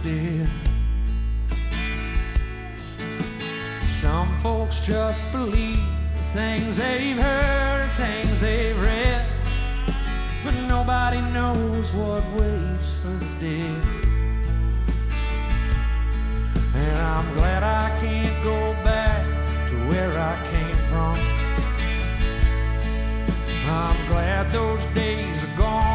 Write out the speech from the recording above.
dead. Some folks just believe the things they've heard, things they've read, but nobody knows what waits for the dead. And I'm glad I can't go back to where I came from. I'm glad those days are gone.